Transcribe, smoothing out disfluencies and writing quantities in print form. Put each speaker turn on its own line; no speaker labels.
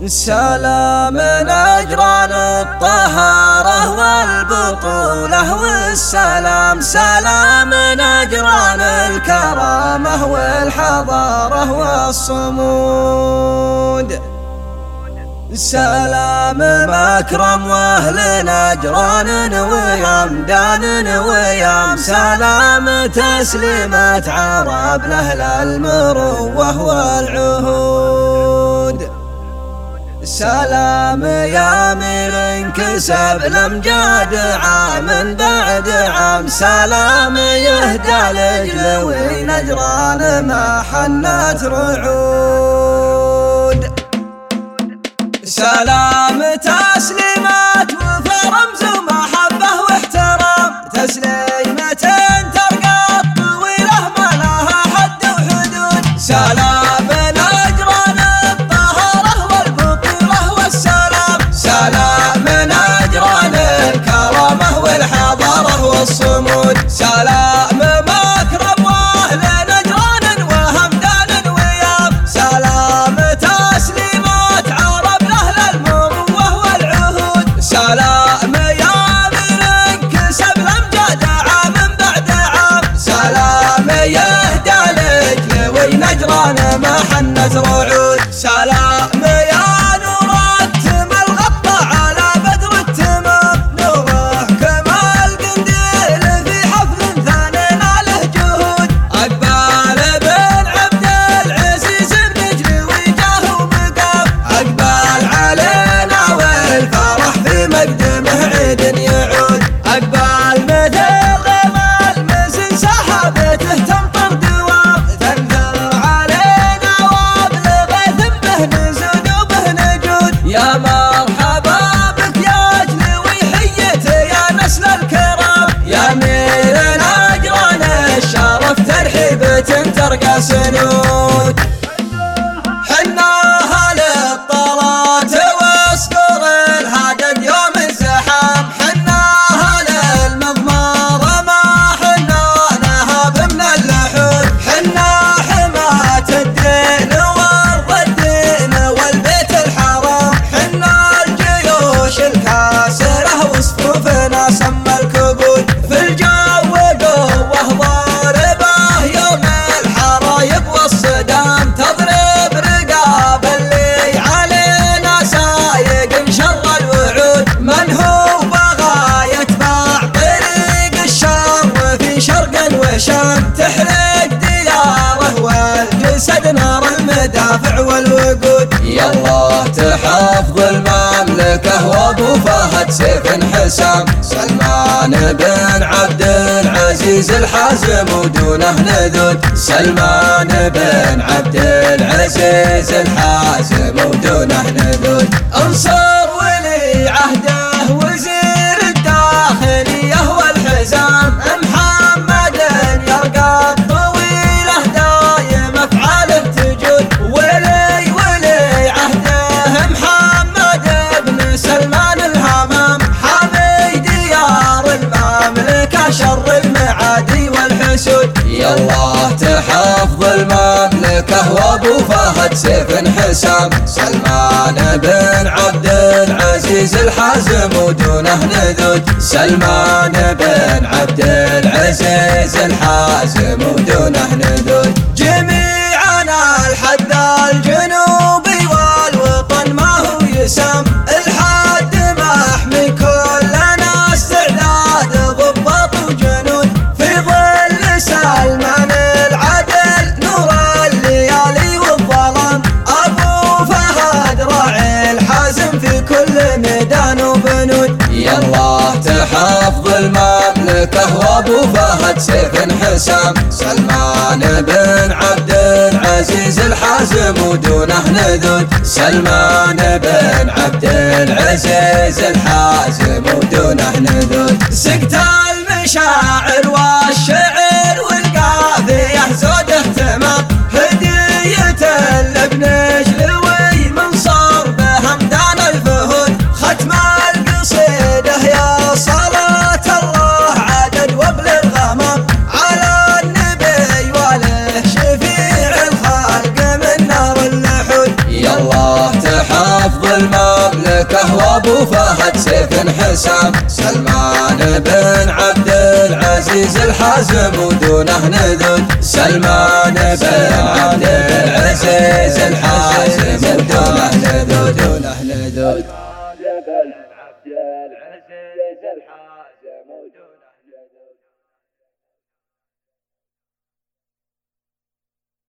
سلام نجران الطهارة والبطولة والسلام، سلام نجران الكرامة والحضارة والصمود. سلام مكرم واهل نجران ويمدان ويام، سلام تسليمات عرب لأهل المروة والعهود. سلام يا مير كسب الأمجاد عام بعد عام، سلام يهدى لجلوي نجران ما حنت رعود. سلام تسليمات وفى رمز ومحبة واحترام، تسليمة ترقى الطويلة ما لها حد وحدود. سلام نجران الطهارة والبطولة والسلام، سلام نجران الكرامة والحضارة والصمود. سلام مكرم واهل نجران وهمدان ويام، سلام تسليمات عرب لأهل المروة والعهود. سلام يا من انكسب الأمجاد عام بعد عام، سلام يهدى لجلوي نجران ما حنت رعود. سلام يا نور التم الغطى على بدر التمام، نوره كمال قنديل في حفل ثاني له جهود. أقبال بن عبد العزيز بنجلوي جاه ومقام، أقبال علينا والفرح في مقدمه عيد يعود. أقبال مثل غمال مزن سحابته تمطر دوام، تنثر علينا وابلغ ثمه نزود وبه نجود. يا مرحبا بك يا جلوي حيته يا نسل الكرام، يا مير نجران الشرف ترحيبة ترقى سنود. حناها للطلات واصدر الهدد يوم الزحام، حناها للمضمار ما حنا نهاب من اللحود. حنا حماة الدين وارض الدين والبيت الحرام، حنا الجيوش الكاسرة وصفوفنا سما الكبود. في الجو قوة ضاربة يوم الحرايب والصدام، تضرب رقاب اللي علينا سايق شر الوعود. من هو بغى يتبع طريق الشر في شرق وشام، تحرق دياره والجسد نار المدافع والوقود. يالله تحفظ المملكة وابو فهد سيف حسام، سلمان بن عبد العزيز الحازم ودونه نذود. سلمان بن عبد العزيز الحازم ودونه نذود. انصر ولي عهده وزير الداخلية والحزام، محمد يرقى الطويلة دايم افعاله تجود. ولي عهده محمد بن سلمان الهمام، حامي ديار المملكة شر المعادي والحسود. يالله تحفظ المملكة وابو فهد سيف حسام، سلمان بن عبد العزيز الحازم ودونه نذود. سلمان بن عبد العزيز الحازم ودونه نذود. جميعنا الحد الجنوبي والوطن ما هو يسام، الحد محمي كلنا استعداد ضباط وجنود. في ظل سلمان العدل نور الليالي والظلام، ابو فهد راعي الحازم في كل ميدان وبنود. يالله تحفظ المملكة وابو فهد سيف حسام، سلمان بن عبد العزيز الحازم ودونه نذود. سلمان بن عبد العزيز الحازم ودونه نذود. سقت المشاعر والشعر والقافية زوده تمام، هدية لابن جلوي من صرب همدان الفهود. ختم القصيدة يا صلاة الله عدد وابل الغمام، على النبي وله شفيع الخلق من نار اللحود. يالله تحفظ ابو فهد سيف حسام، سلمان بن عبد العزيز الحازم ودونه ندود، سلمان بن عبد العزيز الحازم ودونه ندود.